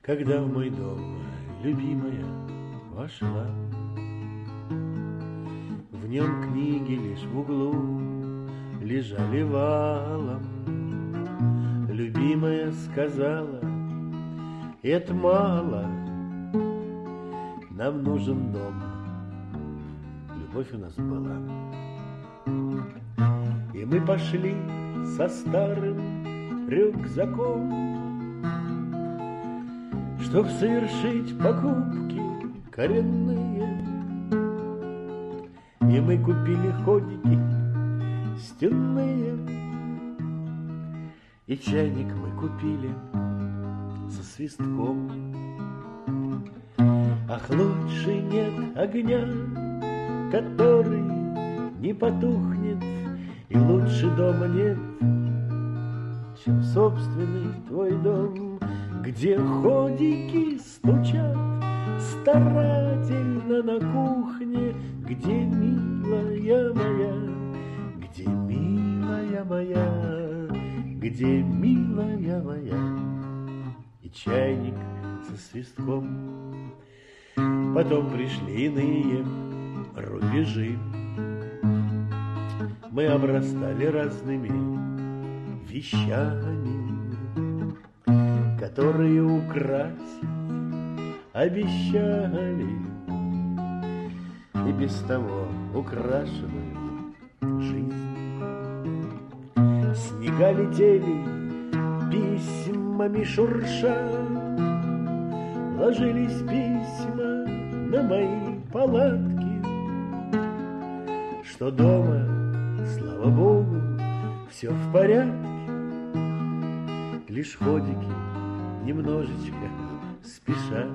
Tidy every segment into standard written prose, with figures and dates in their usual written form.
Когда в мой дом любимая вошла, в нем книги лишь в углу лежали валом. Любимая сказала: это мало, нам нужен дом. Любовь у нас была. И мы пошли со старым рюкзаком, чтоб совершить покупки коренные. И мы купили ходики стенные, и чайник мы купили со свистком. Ах, лучше нет огня, который не потухнет, и лучше дома нет, чем собственный твой дом, где ходики стучат старательно на кухне, где милая моя, где милая моя, где милая моя, и чайник со свистком. Потом пришли иные рубежи, мы обрастали разными вещами, которые украсить обещали, и без того украшенную жизнь. Снега летели письмами шурша, ложились письма на мои палатки, что дома, слава богу, все в порядке, лишь ходики немножечко спешат.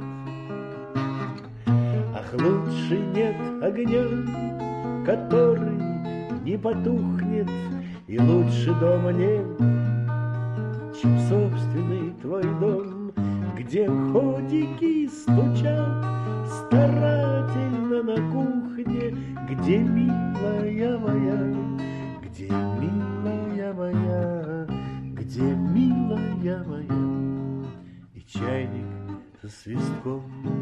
Ах, лучше нет огня, который не потухнет, и лучше дома нет, чем собственный твой дом, где ходики стучат старательно на кухне, где милая моя, где милая моя, где милая моя, и чайник со свистком.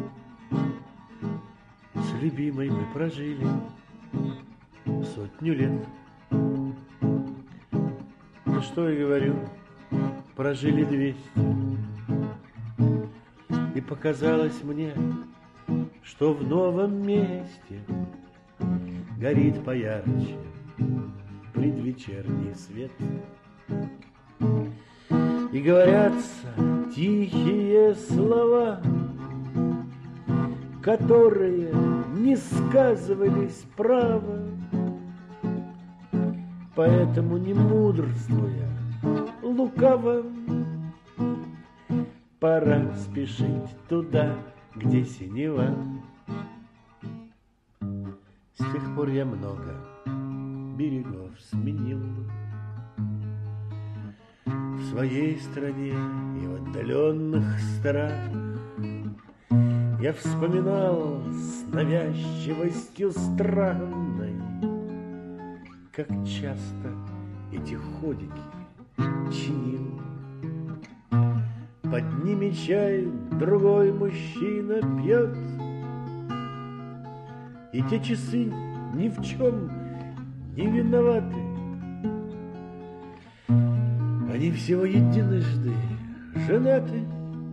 С любимой мы прожили 100 лет. Ну что я говорю, прожили 200. И показалось мне, что в новом месте горит поярче предвечерний свет. И говорятся тихие слова, которые не сказывались право. Поэтому, не мудрствуя лукаво, пора спешить туда, где синева. С тех пор я много берегов сменил в своей стране и в отдаленных странах. Я вспоминал с навязчивостью странной, как часто эти ходики чинил. Под ними чай другой мужчина пьет, и те часы ни в чем не виноваты. Они всего единожды женаты,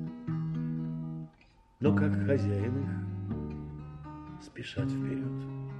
но как хозяин их спешат вперед.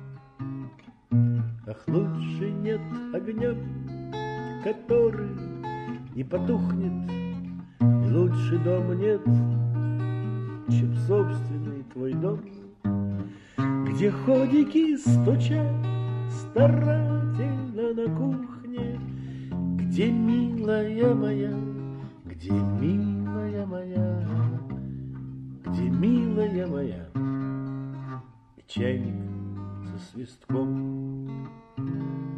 Ах, лучше нет огня, который не потухнет, и лучше дома нет, чем собственный твой дом, где ходики стучат старательно на кухне, где милая моя, где милая моя, где милая моя, и чайник со свистком.